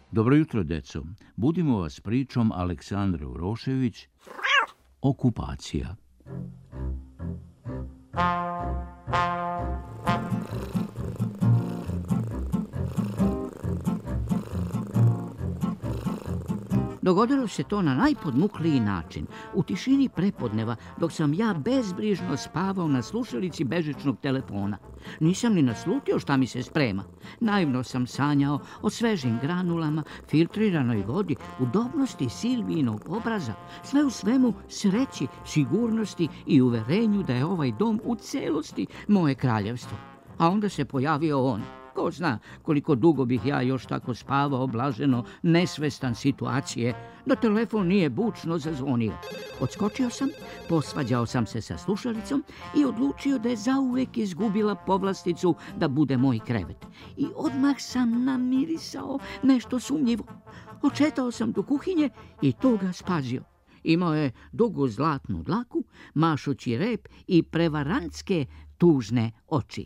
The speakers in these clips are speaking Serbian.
Dobro jutro, deco. Budimo vas pričom Aleksandre Urošević, Okupacija. Dogodilo se to na najpodmukliji način, u tišini prepodneva, dok sam ja bezbrižno spavao na slušalici bežičnog telefona. Nisam ni naslutio šta mi se sprema. Naivno sam sanjao o svežim granulama, filtriranoj vodi, udobnosti Silvijinog obraza, sve u svemu sreći, sigurnosti i uverenju da je ovaj dom u celosti moje kraljevstvo. A onda se pojavio on. Ko zna koliko dugo bih ja još tako spavao, blaženo, nesvestan situacije, da telefon nije bučno zazvonio. Odskočio sam, posvađao sam se sa slušalicom i odlučio da je zauvek izgubila povlasticu da bude moj krevet. I odmah sam namirisao nešto sumnjivo. Odšetao sam do kuhinje i tu ga spazio. Imao je dugu zlatnu dlaku, mašući rep i prevarantske tužne oči.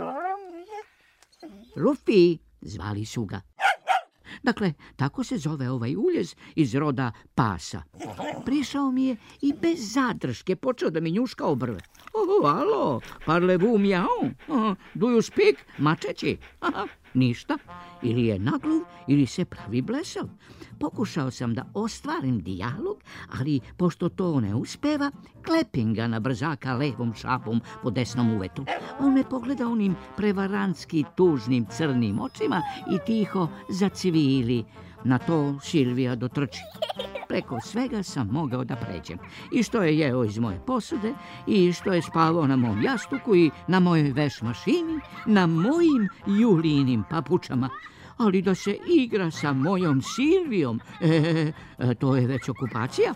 Rufi, zvali su ga. Dakle, tako se zove ovaj uljez iz roda pasa. Prišao mi je i bez zadrške počeo da mi njuška obrve. Alo, parlez-vous miau? Do you speak mačeći? Ništa. Ili je nagluv, ili se pravi blesav. Pokušao sam da ostvarim dijalog, ali pošto to ne uspeva, klepim ga na brzaka levom šapom po desnom uvetu. On me pogleda onim prevarantski tužnim crnim očima i tiho zacvili. Na to Silvija dotrči. Preko svega sam mogao da pređem. I što je jeo iz moje posude, i što je spavao na mom jastuku i na mojoj veš mašini, na mojim Julijinim papučama. Ali da se igra sa mojom Silvijom, to je već okupacija.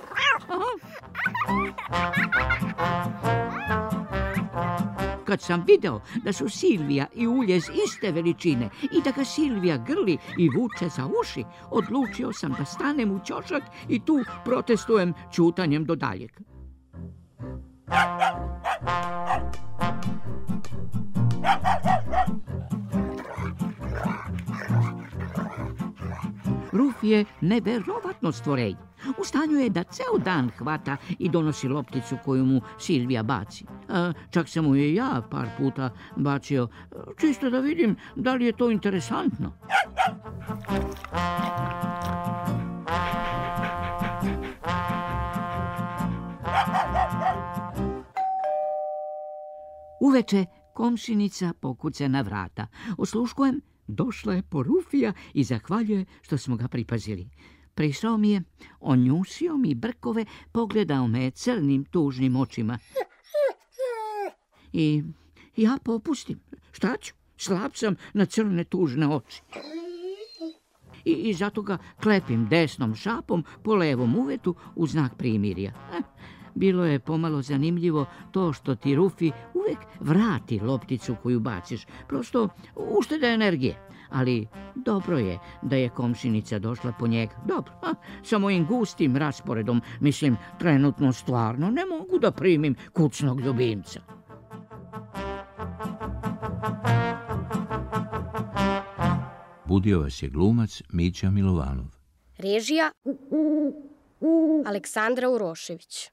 Kad sam video da su Silvija i uljez iste veličine i da ga Silvija grli i vuče za uši, odlučio sam da stanem u ćošak i tu protestujem ćutanjem do daljeg. Ruf je neverovatno stvorenje. U stanju je da ceo dan hvata i donosi lopticu koju mu Silvija baci. Čak sam mu je ja par puta bacio, čisto da vidim da li je to interesantno. Uveče komšinica pokuca na vrata. Osluškujem, došla je po Rufija i zahvaljuje što smo ga pripazili. Prišao mi je, onjusio mi brkove, pogledao me crnim tužnim očima. I ja popustim. Šta ću? Slab sam na crne tužne oči. I zato ga klepim desnom šapom po levom uvetu u znak primirja. Bilo je pomalo zanimljivo to što ti Rufi uvek vrati lopticu koju baciš. Prosto ušteda energije. Ali dobro je da je komšinica došla po njega. Dobro, sa mojim gustim rasporedom, mislim, trenutno stvarno ne mogu da primim kućnog ljubimca. Budio vas je glumac Mića Milovanov. Režija Aleksandra Urošević.